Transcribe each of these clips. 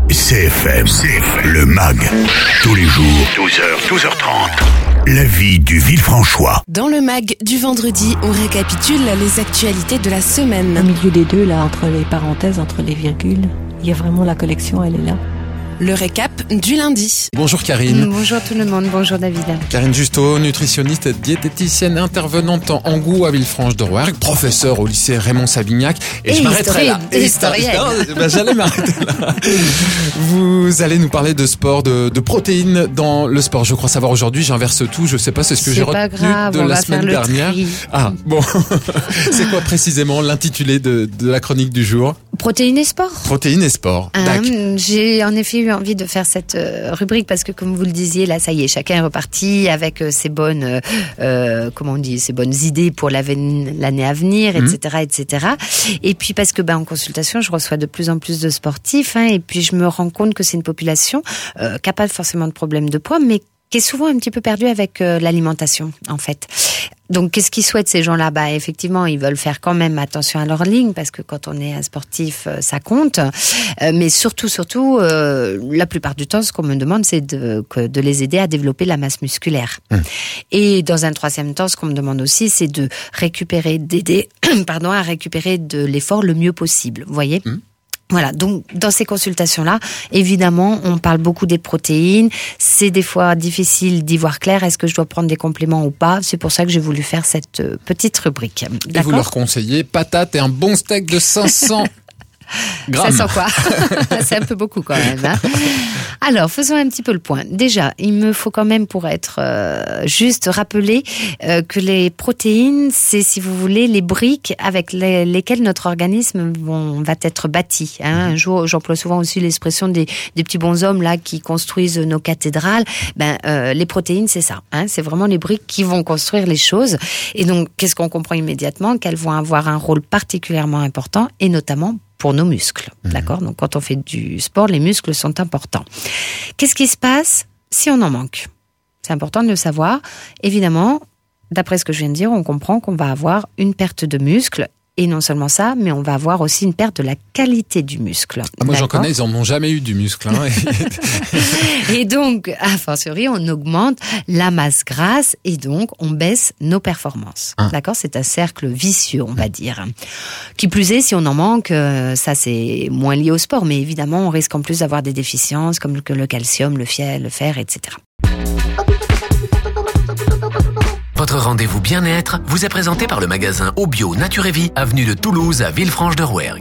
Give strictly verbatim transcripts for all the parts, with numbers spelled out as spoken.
C F M, C F M, le M A G, tous les jours, douze heures, douze heures trente. La vie du Villefranchois. Dans le M A G du vendredi, on récapitule les actualités de la semaine. Au milieu des deux, là, entre les parenthèses, entre les virgules, il y a vraiment la collection, elle est là. Le récap du lundi. Bonjour Karine. Bonjour tout le monde, bonjour David. Karine Justo, nutritionniste et diététicienne intervenante en Angot à Villefranche-de-Rouergue, professeure au lycée Raymond Savignac. Et, et je m'arrêterai là. Et historienne. Ben, j'allais m'arrêter là. Vous allez nous parler de sport, de, de protéines dans le sport. Je crois savoir aujourd'hui, j'inverse tout, je sais pas, c'est ce que c'est j'ai retenu grave, de la semaine dernière. Tri. Ah, bon. C'est quoi précisément l'intitulé de, de la chronique du jour ? Protéines et sport. Protéines et sport. Hum, j'ai en effet eu envie de faire cette euh, rubrique parce que, comme vous le disiez, là, ça y est, chacun est reparti avec euh, ses bonnes, euh, comment on dit, ses bonnes idées pour l'année à venir, mmh. et cetera, et cetera. Et puis parce que, ben, en consultation, je reçois de plus en plus de sportifs, hein, et puis je me rends compte que c'est une population euh, qui n'a pas forcément de problème de poids, mais qui est souvent un petit peu perdue avec euh, l'alimentation, en fait. Donc, qu'est-ce qu'ils souhaitent, ces gens-là ? Bah, effectivement, ils veulent faire quand même attention à leur ligne, parce que quand on est un sportif, ça compte. Euh, mais surtout, surtout, euh, la plupart du temps, ce qu'on me demande, c'est de, que, de les aider à développer la masse musculaire. Mmh. Et dans un troisième temps, ce qu'on me demande aussi, c'est de récupérer, d'aider, pardon, à récupérer de l'effort le mieux possible. Vous voyez ? Mmh. Voilà, donc dans ces consultations-là, évidemment, on parle beaucoup des protéines. C'est des fois difficile d'y voir clair. Est-ce que je dois prendre des compléments ou pas ? C'est pour ça que j'ai voulu faire cette petite rubrique. Et vous leur conseillez patates et un bon steak de cinq cents grammes. Ça sent quoi ? C'est un peu beaucoup quand même. Hein. Alors, faisons un petit peu le point. Déjà, il me faut quand même, pour être euh, juste, rappeler euh, que les protéines, c'est, si vous voulez, les briques avec les, lesquelles notre organisme vont, va être bâti. Hein. Un jour, j'emploie souvent aussi l'expression des, des petits bonshommes là qui construisent nos cathédrales. Ben, euh, les protéines, c'est ça. Hein. C'est vraiment les briques qui vont construire les choses. Et donc, qu'est-ce qu'on comprend immédiatement ? Qu'elles vont avoir un rôle particulièrement important, et notamment pour nos muscles, mmh. d'accord ? Donc, quand on fait du sport, les muscles sont importants. Qu'est-ce qui se passe si on en manque ? C'est important de le savoir. Évidemment, d'après ce que je viens de dire, on comprend qu'on va avoir une perte de muscles. Et non seulement ça, mais on va avoir aussi une perte de la qualité du muscle. Ah, moi, j'en connais, ils en ont jamais eu du muscle. Hein. Et donc, a fortiori, on augmente la masse grasse et donc on baisse nos performances. Hein. D'accord ? C'est un cercle vicieux, on va dire. Qui plus est, si on en manque, ça c'est moins lié au sport, mais évidemment, on risque en plus d'avoir des déficiences comme le calcium, le fer, le fer, et cetera. Votre rendez-vous bien-être vous est présenté par le magasin Obio Nature et Vie, avenue de Toulouse à Villefranche-de-Rouergue.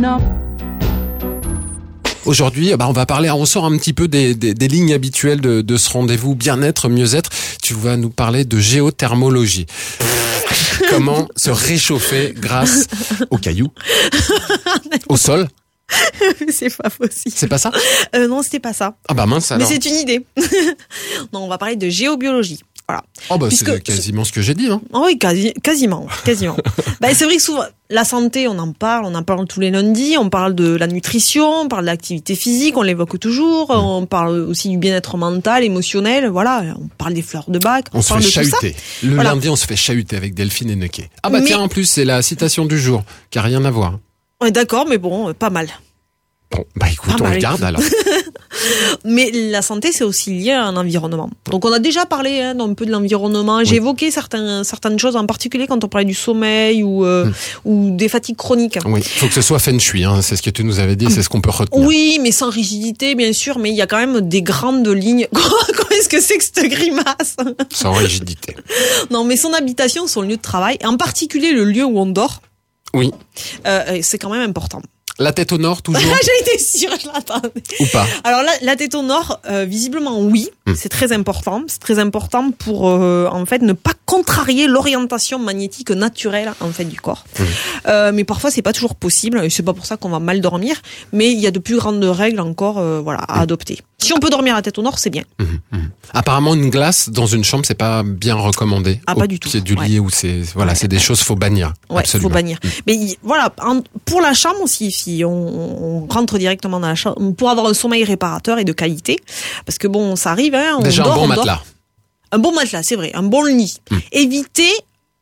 Aujourd'hui, bah on va parler, on sort un petit peu des, des, des lignes habituelles de, de ce rendez-vous bien-être, mieux-être. Tu vas nous parler de géothermologie. Comment se réchauffer grâce aux cailloux, au sol. C'est pas possible. C'est pas ça ? euh, Non, c'était pas ça. Ah bah mince alors. Mais c'est une idée. Non, on va parler de géobiologie. Voilà. Oh bah Puisque, c'est quasiment ce que j'ai dit. Hein. Oh oui, quasi, quasiment, quasiment. Bah, c'est vrai que souvent, la santé, on en parle, on en parle tous les lundis, on parle de la nutrition, on parle de l'activité physique, on l'évoque toujours, mmh. on parle aussi du bien-être mental, émotionnel, voilà, on parle des fleurs de bac, on, on parle se fait de chahuter. tout ça. Le voilà. lundi, on se fait chahuter avec Delphine et Neuquet. Ah bah mais... tiens, en plus, c'est la citation du jour, qui a rien à voir. Ouais, d'accord, mais bon, pas mal. Bon, bah écoute, pas on mal, regarde écoute. alors. Mais la santé, c'est aussi lié à un environnement. Donc, on a déjà parlé hein, un peu de l'environnement. Oui. J'ai évoqué certains, certaines choses, en particulier quand on parlait du sommeil ou, euh, mmh. ou des fatigues chroniques. Oui, il faut que ce soit feng shui, hein, c'est ce que tu nous avais dit, c'est ce qu'on peut retenir. Oui, mais sans rigidité, bien sûr, mais il y a quand même des grandes lignes. Comment est-ce que c'est que cette grimace ? Sans rigidité. Non, mais son habitation, son lieu de travail, en particulier le lieu où on dort, oui. euh, c'est quand même important. La tête au nord, toujours ? J'ai été sûre, je l'attendais. Ou pas ? Alors là, la tête au nord, euh, visiblement oui, mmh. c'est très important. C'est très important pour, euh, en fait, ne pas contrarier l'orientation magnétique naturelle, en fait, du corps. Mmh. Euh, mais parfois, c'est pas toujours possible. Et c'est pas pour ça qu'on va mal dormir. Mais il y a de plus grandes règles encore, euh, voilà, à mmh. adopter. Si on peut dormir la tête au nord, c'est bien. Mmh, mmh. Apparemment, une glace dans une chambre, c'est pas bien recommandé. Ah, pas du tout. C'est du lit ouais. où c'est, voilà, ouais. c'est des choses faut bannir. Ouais, absolument. faut bannir. Mmh. Mais voilà, en, pour la chambre aussi, si on, on rentre directement dans la chambre, pour avoir un sommeil réparateur et de qualité, parce que bon, ça arrive, hein. On Déjà dort, un bon on matelas. Dort. Un bon matelas, c'est vrai, un bon lit. Mmh. Éviter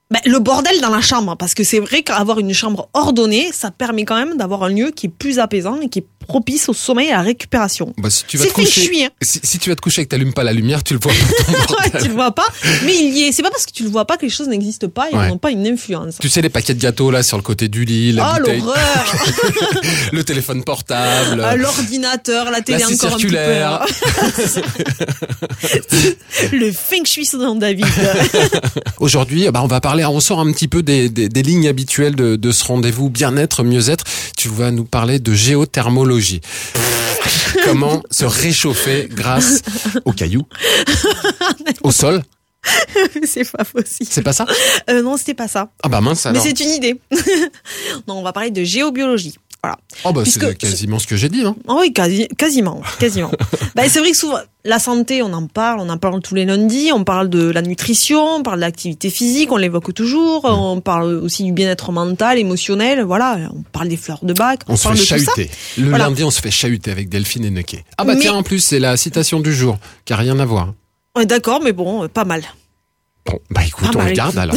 Ben, le bordel dans la chambre, parce que c'est vrai qu'avoir une chambre ordonnée, ça permet quand même d'avoir un lieu qui est plus apaisant et qui est propice au sommeil et à la récupération. Bah, si tu vas c'est te coucher, feng shui, hein. si, si tu vas te coucher et que t'allumes pas la lumière, tu le vois pas. Ton bordel. Ouais, tu le vois pas, mais il y est. C'est pas parce que tu le vois pas que les choses n'existent pas et Ouais. n'ont pas une influence. Tu sais les paquets de gâteaux là sur le côté du lit, la Oh bouteille, l'horreur. le téléphone portable, Euh, L'ordinateur, la télé la scie encore circulaire. un petit peu. Le feng shui selon David. Aujourd'hui, bah, on va parler, on sort un petit peu des, des, des lignes habituelles de, de ce rendez-vous bien-être, mieux-être. Tu vas nous parler de géothermologie. Comment se réchauffer grâce aux cailloux, au sol. C'est pas possible. C'est pas ça? Euh, non, c'était pas ça. Ah bah mince alors. Mais c'est une idée. Non, on va parler de géobiologie. Voilà. Oh bah Puisque- c'est quasiment ce que j'ai dit, hein. Ah oui, quasi, quasiment, quasiment. Bah, c'est vrai que souvent, la santé, on en parle, on en parle tous les lundis, on parle de la nutrition, on parle de l'activité physique, on l'évoque toujours, Mmh. on parle aussi du bien-être mental, émotionnel, voilà, on parle des fleurs de bac, on, On se parle fait de tout ça. chahuter. Le Voilà. lundi, on se fait chahuter avec Delphine et Nequet. Ah bah Mais- tiens, en plus, c'est la citation du jour, qui a rien à voir. Ouais, d'accord, mais bon, euh, pas mal. Bon, bah écoute, Ah on bah, regarde alors.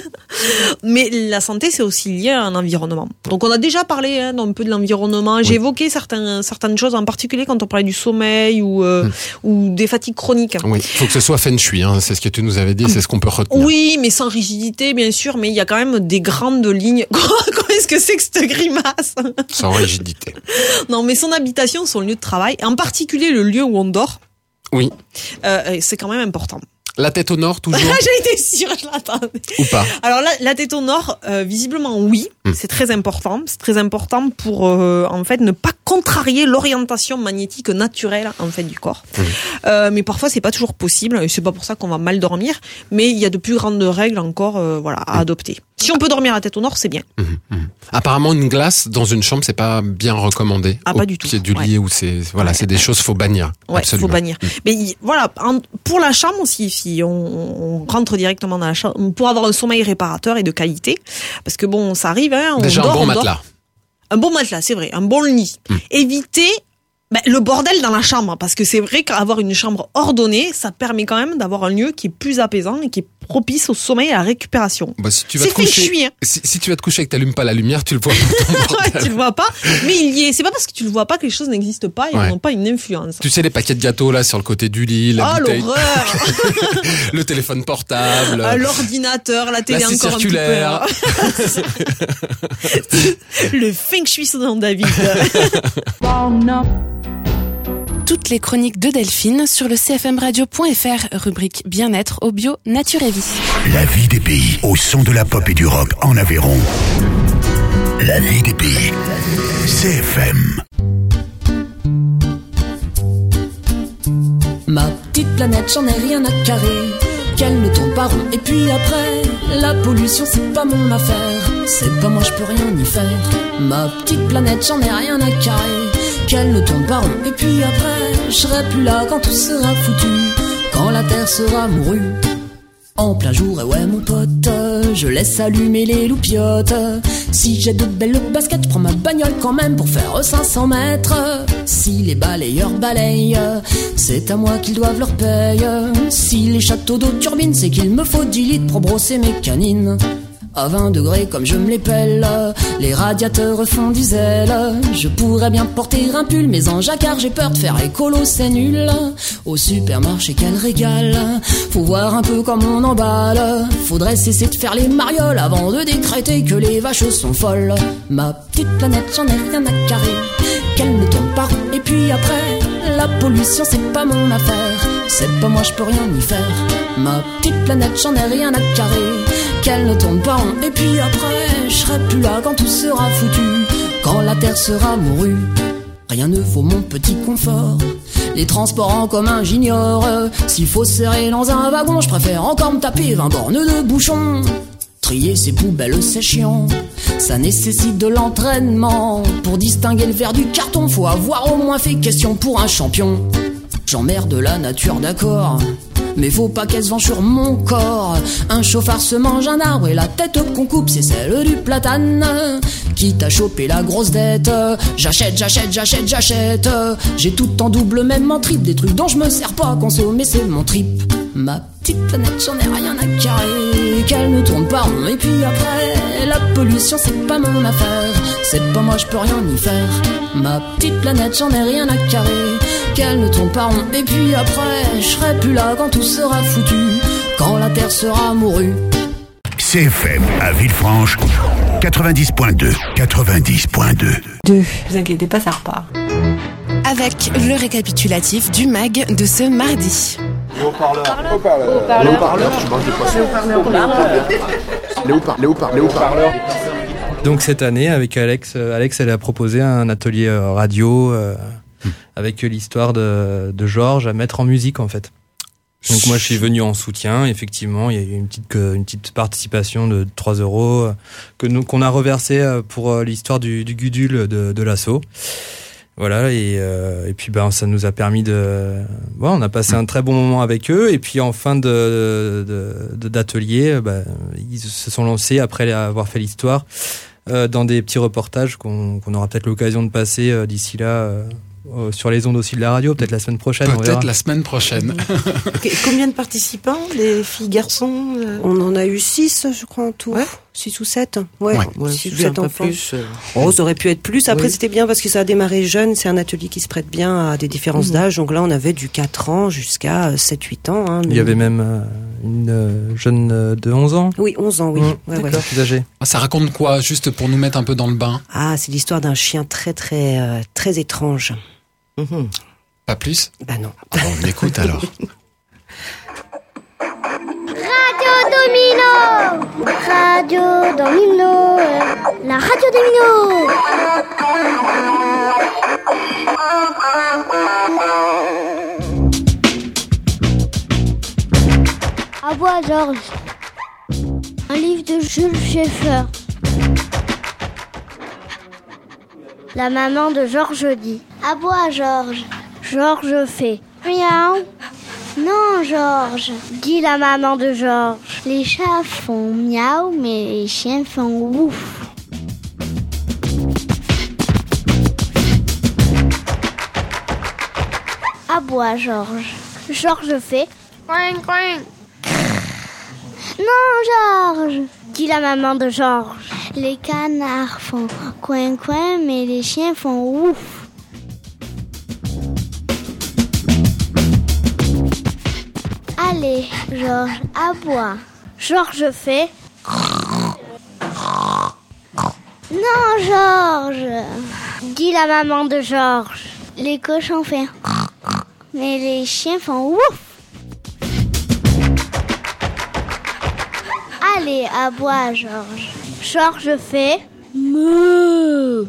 Mais la santé, c'est aussi lié à un environnement. Donc on a déjà parlé hein, un peu de l'environnement. J'ai évoqué certains, certaines choses, en particulier quand on parlait du sommeil ou, euh, Hmm. ou des fatigues chroniques. Oui, faut que ce soit feng shui, hein. C'est ce que tu nous avais dit, c'est ce qu'on peut retenir. Oui, mais sans rigidité, bien sûr. Mais il y a quand même des grandes lignes. Comment est-ce que c'est que cette grimace? Sans rigidité. Non, mais son habitation, son lieu de travail, en particulier le lieu où on dort, Oui. euh, c'est quand même important. La tête au nord, toujours? J'ai été sûre, je l'attendais. Ou pas? Alors là, la tête au nord, euh, visiblement oui, Hmm. c'est très important. C'est très important pour euh, en fait ne pas contrarier l'orientation magnétique naturelle en fait du corps. Hmm. Euh, mais parfois c'est pas toujours possible. Et c'est pas pour ça qu'on va mal dormir. Mais il y a de plus grandes règles encore, euh, voilà, à adopter. Si on peut dormir la tête au nord, c'est bien. Apparemment, une glace dans une chambre, c'est pas bien recommandé. Ah, Au pas du tout. pied du lit Ouais. où c'est, voilà, Ouais. c'est des choses, faut bannir. Ouais, Absolument. faut bannir. Mais il- voilà, en- pour la chambre aussi, si on, on rentre directement dans la chambre, pour avoir un sommeil réparateur et de qualité, parce que bon, ça arrive, hein, on Déjà dort, un bon on dort. matelas. Un bon matelas, c'est vrai, un bon lit. Hmm. Éviter ben, le bordel dans la chambre, parce que c'est vrai qu'avoir une chambre ordonnée, ça permet quand même d'avoir un lieu qui est plus apaisant et qui est propice au sommeil et à la récupération. Bah, si tu vas C'est te coucher, feng shui, hein. si, si tu vas te coucher et que t'allumes pas la lumière, tu le vois pas. Ton Ouais, bordel. tu le vois pas, mais il y est. C'est pas parce que tu le vois pas que les choses n'existent pas et Ouais. n'ont pas une influence. Tu sais les paquets de gâteaux là sur le côté du lit, la Oh bouteille, l'horreur. le téléphone portable, Euh, L'ordinateur, la télé la scie encore un petit circulaire. peu. Le feng shui selon David. Toutes les chroniques de Delphine sur le c f m radio point f r, rubrique bien-être au bio Nature et Vie. La vie des pays au son de la pop et du rock en Aveyron. La vie des pays. C F M. Ma petite planète, j'en ai rien à carrer. Qu'elle ne tourne pas rond. Et puis après, la pollution, c'est pas mon affaire. C'est pas moi, je peux rien y faire. Ma petite planète, j'en ai rien à carrer. Qu'elle ne tourne pas rond. Et puis après, je serai plus là quand tout sera foutu. Quand la terre sera mourue. En plein jour, et ouais mon pote, je laisse allumer les loupiottes. Si j'ai de belles baskets, je prends ma bagnole quand même pour faire cinq cents mètres. Si les balayeurs balayent, c'est à moi qu'ils doivent leur paye. Si les châteaux d'eau turbinent, c'est qu'il me faut dix litres pour brosser mes canines. À vingt degrés comme je me les pèle, les radiateurs font du zèle. Je pourrais bien porter un pull, mais en jacquard j'ai peur de faire écolo, c'est nul. Au supermarché quel régal, faut voir un peu comme on emballe. Faudrait cesser de faire les marioles avant de décréter que les vaches sont folles. Ma petite planète, j'en ai rien à carrer, qu'elle ne tourne pas rond. Et puis après, la pollution c'est pas mon affaire. C'est pas moi, je peux rien y faire. Ma petite planète, j'en ai rien à carrer, qu'elle ne tourne pas rond. Et puis après, je serai plus là quand tout sera foutu. Quand la terre sera mourue. Rien ne vaut mon petit confort. Les transports en commun, j'ignore. S'il faut serrer dans un wagon, je préfère encore me taper vingt bornes de bouchons. Trier ses poubelles, c'est chiant. Ça nécessite de l'entraînement. Pour distinguer le verre du carton, faut avoir au moins fait question pour un champion. J'emmerde la nature, d'accord, mais faut pas qu'elle se venge sur mon corps. Un chauffard se mange un arbre et la tête qu'on coupe, c'est celle du platane. Quitte à choper la grosse dette, j'achète, j'achète, j'achète, j'achète. J'ai tout en double, même en triple, des trucs dont je me sers pas à consommer, c'est mon trip. Ma petite planète, j'en ai rien à carrer, qu'elle ne tourne pas rond. Et puis après, la pollution, c'est pas mon affaire, c'est pas moi, je peux rien y faire. Ma petite planète, j'en ai rien à carrer, qu'elle ne tourne pas rond. Et puis après, je serai plus là quand tout sera foutu, quand la terre sera mourue. C F M à Villefranche, quatre-vingt-dix point deux. quatre-vingt-dix point deux. Deux. Vous inquiétez pas, ça repart. Avec le récapitulatif du mag de ce mardi. Les haut-parleurs. Les haut-parleurs. Je mange des poissons. Les haut-parleurs. Les haut-parleurs. Les haut-parleurs. Donc cette année, avec Alex, Alex, elle a proposé un atelier radio euh, mmh. avec l'histoire de, de Georges à mettre en musique en fait. Donc moi je suis venu en soutien, effectivement, il y a eu une petite, une petite participation de trois euros que nous, qu'on a reversé pour l'histoire du, du Gudule de, de l'assaut. Voilà, et, euh, et puis ben ça nous a permis de... Bon, on a passé un très bon moment avec eux, et puis en fin de, de, de d'atelier, ben, ils se sont lancés, après avoir fait l'histoire, euh, dans des petits reportages qu'on, qu'on aura peut-être l'occasion de passer euh, d'ici là... Euh, Euh, sur les ondes aussi de la radio, peut-être la semaine prochaine. Peut-être la semaine prochaine. Okay. Combien de participants, les filles, garçons euh... On en a eu six, je crois, en tout. Ouais. Six ou sept. Ouais, ouais. ouais six ou sept enfants. Plus, euh... Oh, ça aurait pu être plus. Après, oui. C'était bien parce que ça a démarré jeune. C'est un atelier qui se prête bien à des différences mmh. d'âge. Donc là, on avait du quatre ans jusqu'à sept huit ans. Hein, Il y avait même euh, une euh, jeune de onze ans. Oui, onze ans, oui. Mmh. Ouais, D'accord, ouais. plus âgé. Ah, ça raconte quoi, juste pour nous mettre un peu dans le bain? Ah, c'est l'histoire d'un chien très, très, euh, très étrange. Mmh. Pas plus? Bah non. Bon, on écoute alors. Radio Domino, Radio Domino, la Radio Domino. À bois Georges, un livre de Jules Schaeffer. La maman de Georges dit: à bois Georges. Georges fait miaou. Non Georges, dit la maman de Georges. Les chats font miaou, mais les chiens font ouf. À bois Georges. Georges fait coin coin. Non Georges, dit la maman de Georges. Les canards font coin coin, mais les chiens font ouf. Allez, Georges, aboie. Georges fait... Non, Georges, dit la maman de Georges. Les cochons font... Mais les chiens font ouf. Allez, aboie, Georges. Georges fait... Meuh.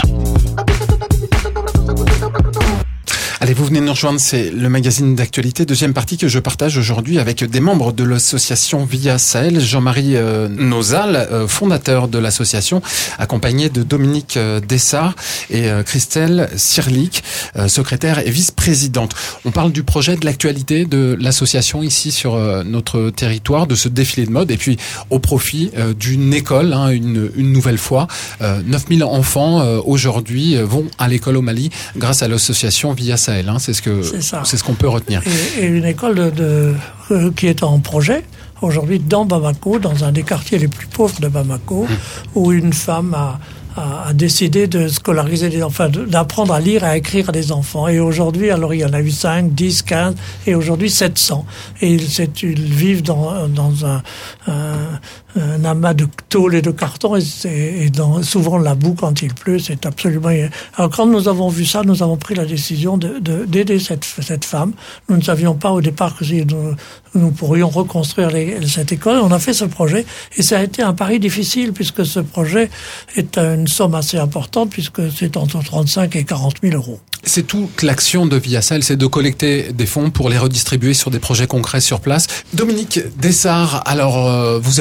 Allez, vous venez de nous rejoindre, c'est le magazine d'actualité, deuxième partie que je partage aujourd'hui avec des membres de l'association Via Sahel. Jean-Marie euh, Nozal, euh, fondateur de l'association, accompagné de Dominique euh, Dessart et euh, Christelle Sirlik, euh, secrétaire et vice-présidente. On parle du projet, de l'actualité de l'association ici sur euh, notre territoire, de ce défilé de mode, et puis au profit euh, d'une école, hein, une, une nouvelle fois. Euh, neuf mille enfants euh, aujourd'hui vont à l'école au Mali grâce à l'association Via Sahel. Hein, c'est ce que c'est, c'est ce qu'on peut retenir. Et, et une école de, de euh, qui est en projet aujourd'hui dans Bamako, dans un des quartiers les plus pauvres de Bamako, mmh. où une femme a, a, a décidé de scolariser les enfants, d'apprendre à lire et à écrire des enfants. Et aujourd'hui, alors il y en a eu cinq, dix, quinze, et aujourd'hui sept cents. Et ils, c'est, ils vivent dans, dans un, un un amas de tôle et de carton, et, et dans, souvent la boue quand il pleut, c'est absolument... Alors quand nous avons vu ça, nous avons pris la décision de, de, d'aider cette, cette femme. Nous ne savions pas au départ que nous, nous pourrions reconstruire les, cette école. On a fait ce projet, et ça a été un pari difficile, puisque ce projet est une somme assez importante, puisque c'est entre trente-cinq et quarante mille euros. C'est toute l'action de Via Sahel, c'est de collecter des fonds pour les redistribuer sur des projets concrets sur place. Dominique Dessart, alors euh, vous allez participer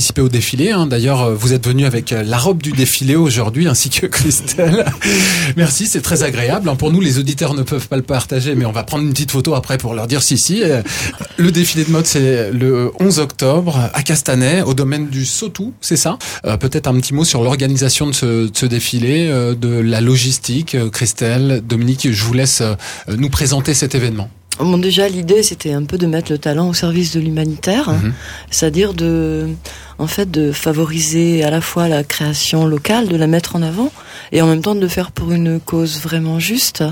participé au défilé. Hein. D'ailleurs, vous êtes venu avec la robe du défilé aujourd'hui, ainsi que Christelle. Merci, c'est très agréable. Hein. Pour nous, les auditeurs ne peuvent pas le partager, mais on va prendre une petite photo après pour leur dire si, si. Le défilé de mode, c'est le onze octobre à Castanet, au domaine du Sautou, c'est ça. Euh, peut-être un petit mot sur l'organisation de ce, de ce défilé, euh, de la logistique. Euh, Christelle, Dominique, je vous laisse euh, nous présenter cet événement. Bon, déjà, l'idée, c'était un peu de mettre le talent au service de l'humanitaire, hein, mmh. c'est-à-dire de, en fait, de favoriser à la fois la création locale, de la mettre en avant, et en même temps de le faire pour une cause vraiment juste.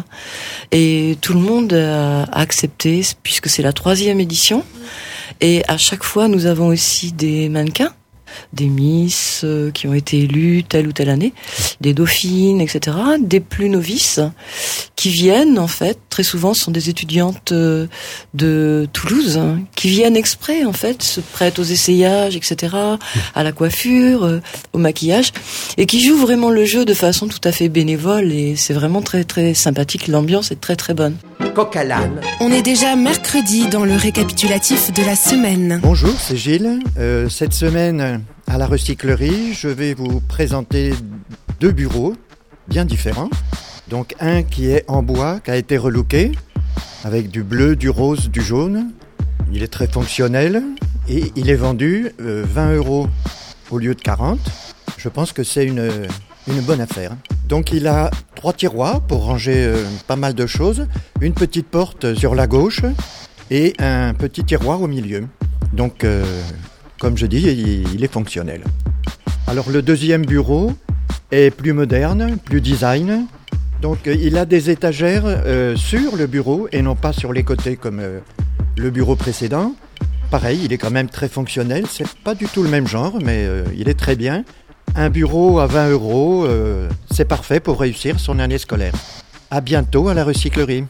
Et tout le monde a accepté, puisque c'est la troisième édition, et à chaque fois, nous avons aussi des mannequins, des Miss euh, qui ont été élues telle ou telle année, des dauphines, et cetera, des plus novices qui viennent, en fait, très souvent sont des étudiantes euh, de Toulouse, hein, qui viennent exprès, en fait, se prêtent aux essayages, et cetera, à la coiffure, euh, au maquillage, et qui jouent vraiment le jeu de façon tout à fait bénévole, et c'est vraiment très très sympathique, l'ambiance est très très bonne. Coq à l'âne. On est déjà mercredi dans le récapitulatif de la semaine. Bonjour, c'est Gilles. Euh, cette semaine, à la recyclerie, je vais vous présenter deux bureaux bien différents. Donc un qui est en bois, qui a été relooké, avec du bleu, du rose, du jaune. Il est très fonctionnel et il est vendu euh, vingt euros au lieu de quarante. Je pense que c'est une, une bonne affaire. Donc il a trois tiroirs pour ranger euh, pas mal de choses, une petite porte sur la gauche et un petit tiroir au milieu. Donc euh, comme je dis, il, il est fonctionnel. Alors le deuxième bureau est plus moderne, plus design. Donc euh, il a des étagères euh, sur le bureau et non pas sur les côtés comme euh, le bureau précédent. Pareil, il est quand même très fonctionnel, c'est pas du tout le même genre, mais euh, il est très bien. Un bureau à vingt euros, euh, c'est parfait pour réussir son année scolaire. À bientôt à la recyclerie.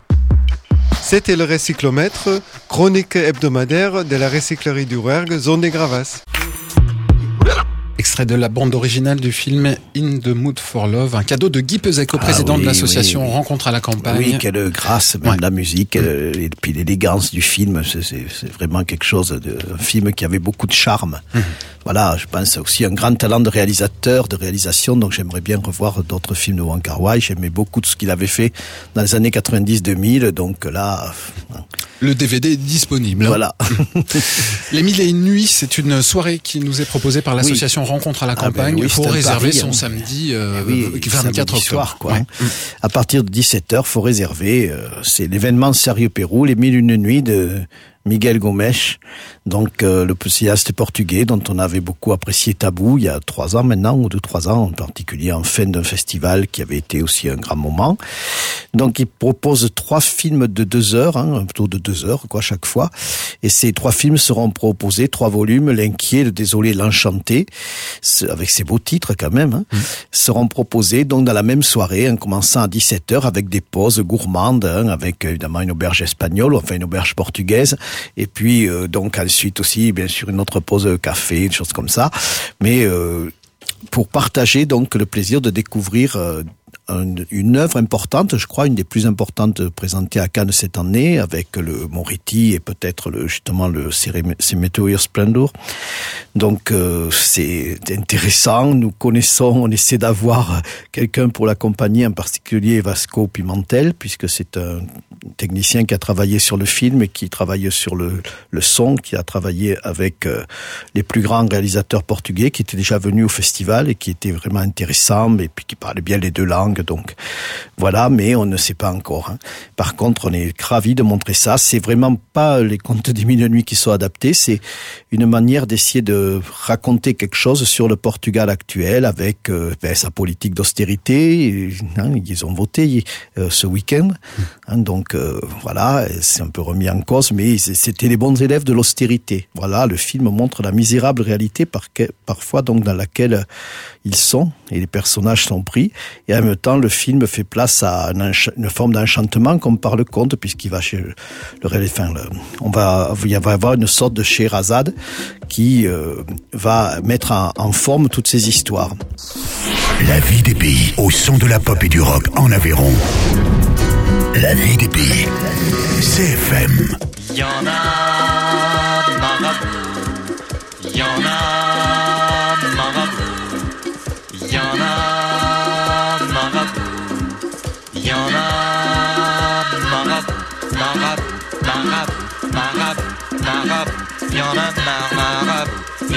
C'était le Recyclomètre, chronique hebdomadaire de la recyclerie du Rouergue, zone des Gravas. Extrait de la bande originale du film In the Mood for Love, un cadeau de Guy Pezeco, président ah oui, de l'association oui, oui. Rencontre à la campagne. Oui, quelle grâce, même ouais. la musique, mmh. et puis l'élégance du film, c'est, c'est, c'est vraiment quelque chose de, un film qui avait beaucoup de charme. Mmh. Voilà, je pense aussi un grand talent de réalisateur, de réalisation, donc j'aimerais bien revoir d'autres films de Wong Kar-wai. J'aimais beaucoup de ce qu'il avait fait dans les années quatre-vingt-dix deux mille, donc là... Le D V D est disponible. Voilà. Les Mille et une nuits, c'est une soirée qui nous est proposée par l'association oui. Rencontre à la campagne. Ah ben oui, il faut réserver pari, son hein. samedi euh, oui, vingt-quatre octobre. Soir, quoi. Ouais. À partir de dix-sept heures, faut réserver. Euh, c'est l'événement Sérieux Pérou, les Mille et une nuits de Miguel Gomes, donc euh, le cinéaste portugais dont on avait beaucoup apprécié Tabou il y a trois ans maintenant, ou deux, trois ans, en particulier en fin d'un festival qui avait été aussi un grand moment. Donc il propose trois films de deux heures, hein, plutôt de deux heures quoi chaque fois, et ces trois films seront proposés, trois volumes, L'Inquiet, Le Désolé, L'Enchanté, avec ces beaux titres quand même, hein, mmh. seront proposés donc dans la même soirée, en commençant à dix-sept heures avec des pauses gourmandes, hein, avec évidemment une auberge espagnole, enfin une auberge portugaise, et puis euh, donc ensuite aussi bien sûr une autre pause café, une chose comme ça, mais euh, pour partager donc le plaisir de découvrir euh, une, une œuvre importante, je crois une des plus importantes présentées à Cannes cette année, avec le Moretti et peut-être le, justement le Cemetery Splendor. Donc euh, c'est intéressant, nous connaissons, on essaie d'avoir quelqu'un pour l'accompagner, en particulier Vasco Pimentel, puisque c'est un technicien qui a travaillé sur le film et qui travaille sur le, le son, qui a travaillé avec euh, les plus grands réalisateurs portugais, qui étaient déjà venus au festival et qui étaient vraiment intéressants, et puis qui parlaient bien les deux langues. Donc voilà, mais on ne sait pas encore. Hein. Par contre, on est ravis de montrer ça. C'est vraiment pas les contes des Mille et une nuits qui sont adaptés, c'est une manière d'essayer de raconter quelque chose sur le Portugal actuel avec euh, ben, sa politique d'austérité. Hein, ils ont voté euh, ce week-end, hein, donc euh, voilà, c'est un peu remis en cause, mais c'était les bons élèves de l'austérité. Voilà, le film montre la misérable réalité par que, parfois donc dans laquelle ils sont et les personnages sont pris, et en même temps le film fait place à une, encha- une forme d'enchantement comme par le conte, puisqu'il va chez le, le, enfin, le on va il va y avoir une sorte de Scheherazade qui euh, va mettre en, en forme toutes ces histoires. La vie des pays au son de la pop et du rock en Aveyron. La vie des pays, C F M. Y en a des marabouts, y en a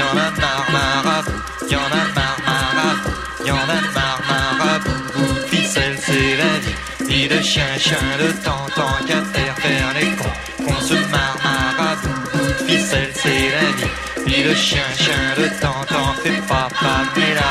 y'en a marre, marabout, y'en a marre, marabout, y'en a marre, marabout, bout de ficelle, c'est la vie, vie de chien, chien, de temps, tant qu'à faire, faire les cons, qu'on se marre, marabout, bout de ficelle, c'est la vie, vie de chien, chien, de temps, tant fais pas, pas, mais là.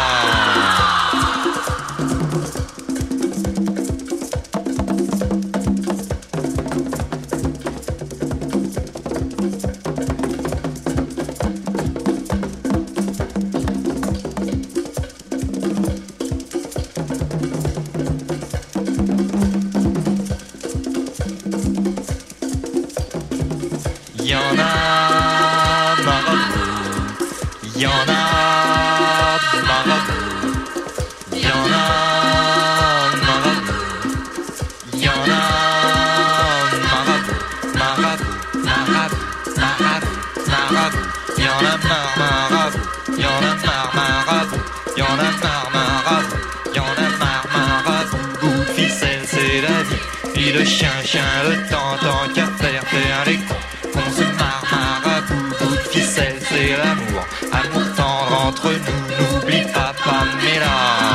Le chien, chien, le temps, tant qu'à faire, faire les cons, qu'on se marre, marabout, bout de ficelle, c'est l'amour, amour tendre entre nous, n'oublie pas, Pamela.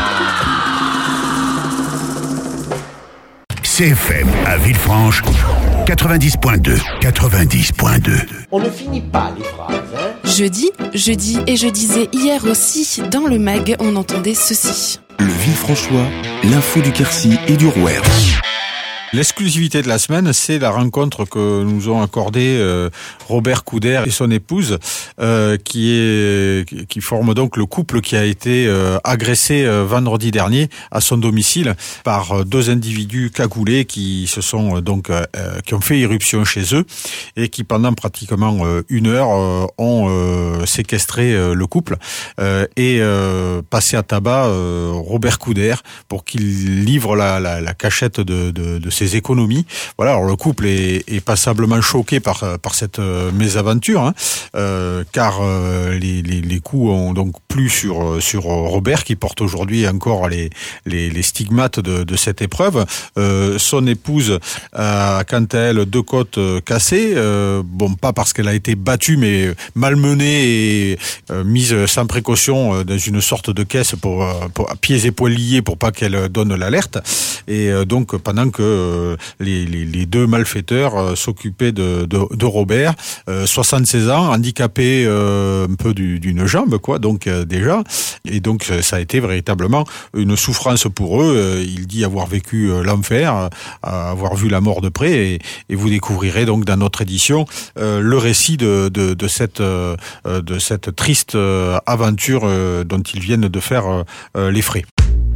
C F M à Villefranche, quatre-vingt-dix point deux. quatre-vingt-dix point deux. On ne finit pas les phrases, hein. Jeudi, jeudi, et je disais hier aussi, dans le mag, on entendait ceci. Le Villefranchois, l'info du Quercy et du Rouergue. L'exclusivité de la semaine, c'est la rencontre que nous ont accordée euh, Robert Couder et son épouse, euh, qui est qui forment donc le couple qui a été euh, agressé euh, vendredi dernier à son domicile par euh, deux individus cagoulés qui se sont euh, donc euh, qui ont fait irruption chez eux et qui pendant pratiquement euh, une heure euh, ont euh, séquestré euh, le couple euh, et euh, passé à tabac euh, Robert Couder pour qu'il livre la, la, la cachette de, de, de ses économies. Voilà, alors le couple est, est passablement choqué par par cette euh, mésaventure, hein, euh, car euh, les, les les coups ont donc plu sur sur Robert qui porte aujourd'hui encore les les, les stigmates de, de cette épreuve. Euh, son épouse a quant à elle deux côtes cassées, euh, bon pas parce qu'elle a été battue mais malmenée et euh, mise sans précaution dans une sorte de caisse pour, pour pieds et poings liés pour pas qu'elle donne l'alerte. Et euh, donc pendant que Les, les, les deux malfaiteurs euh, s'occupaient de, de, de Robert, euh, soixante-seize ans, handicapé euh, un peu du, d'une jambe, quoi, donc euh, déjà. Et donc ça a été véritablement une souffrance pour eux. Euh, il dit avoir vécu euh, l'enfer, euh, avoir vu la mort de près, et, et vous découvrirez donc dans notre édition euh, le récit de, de, de cette euh, de cette triste euh, aventure euh, dont ils viennent de faire euh, les frais.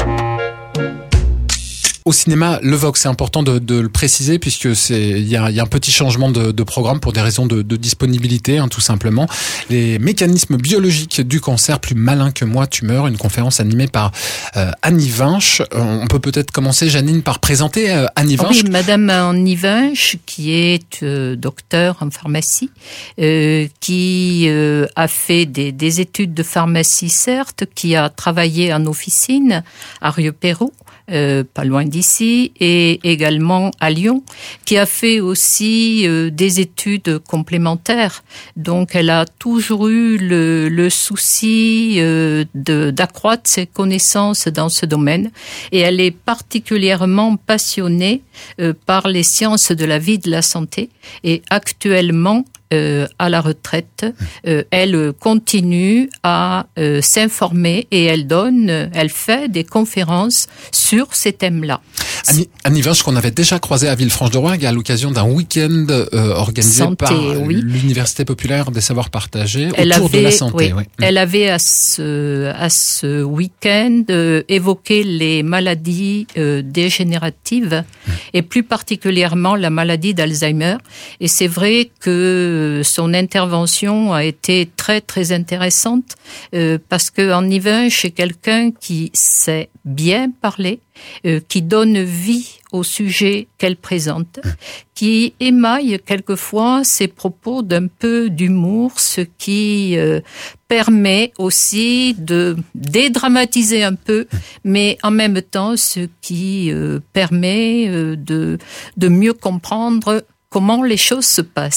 Au cinéma, le Vox, c'est important de, de le préciser puisque c'est il y a, y a un petit changement de, de programme pour des raisons de, de disponibilité, hein, tout simplement. Les mécanismes biologiques du cancer, plus malin que moi, tumeur, une conférence animée par euh, Annie Vinche. On peut peut-être commencer, Janine, par présenter euh, Annie Vinche. Oui, Madame Annie Vinche, qui est euh, docteur en pharmacie, euh, qui euh, a fait des, des études de pharmacie, certes, qui a travaillé en officine à Rieux-Pérou. Euh, pas loin d'ici, et également à Lyon, qui a fait aussi euh, des études complémentaires. Donc, elle a toujours eu le, le souci euh, de, d'accroître ses connaissances dans ce domaine, et elle est particulièrement passionnée euh, par les sciences de la vie et de la santé, et actuellement, Euh, à la retraite, euh, elle continue à euh, s'informer et elle donne, elle fait des conférences sur ces thèmes-là. Annie, Annie Vinche, qu'on avait déjà croisée à Villefranche-de-Rouergue à l'occasion d'un week-end euh, organisé santé, par oui. l'Université populaire des savoirs partagés elle autour avait, de la santé. Oui, oui. Elle avait à ce, à ce week-end euh, évoqué les maladies euh, dégénératives mmh. et plus particulièrement la maladie d'Alzheimer. Et c'est vrai que son intervention a été très très intéressante euh, parce que Annie Vinche est quelqu'un qui sait bien parler, euh, qui donne vie au sujet qu'elle présente, qui émaille quelquefois ses propos d'un peu d'humour, ce qui euh, permet aussi de dédramatiser un peu, mais en même temps ce qui euh, permet euh, de, de mieux comprendre comment les choses se passent.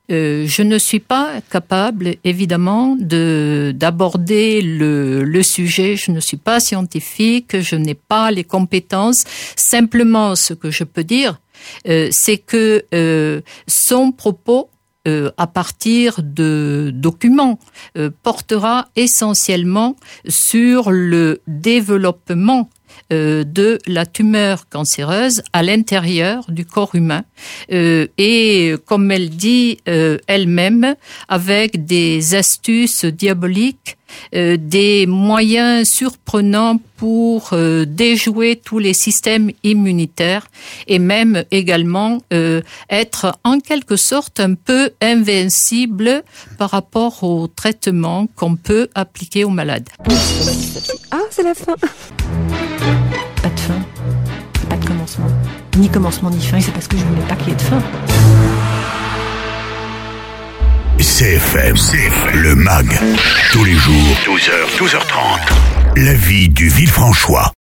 Euh, je ne suis pas capable, évidemment, de d'aborder le, le sujet. Je ne suis pas scientifique, je n'ai pas les compétences. Simplement, ce que je peux dire, euh, c'est que euh, son propos, euh, à partir de documents, euh, portera essentiellement sur le développement Euh, de la tumeur cancéreuse à l'intérieur du corps humain euh, et comme elle dit euh, elle-même, avec des astuces diaboliques, euh, des moyens surprenants pour euh, déjouer tous les systèmes immunitaires et même également euh, être en quelque sorte un peu invincible par rapport aux traitements qu'on peut appliquer aux malades. Ah, c'est la fin. Pas de fin, pas de commencement. Ni commencement ni fin, et c'est parce que je voulais pas qu'il y ait de fin. C F M, C F M, le M A G, tous les jours, douze heures, douze heures trente. La vie du Villefranchois.